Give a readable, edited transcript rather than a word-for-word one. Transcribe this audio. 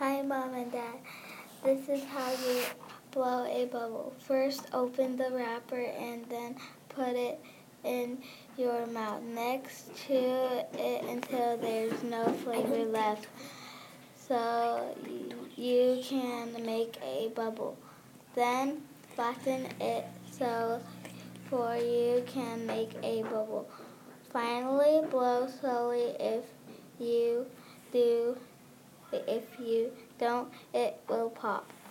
Hi, Mom and Dad. This is how you blow a bubble. First, open the wrapper and then put it in your mouth. Next, chew it until there's no flavor left, so you can make a bubble. Then, flatten it so for you can make a bubble. Finally, blow slowly. If you don't, it will pop.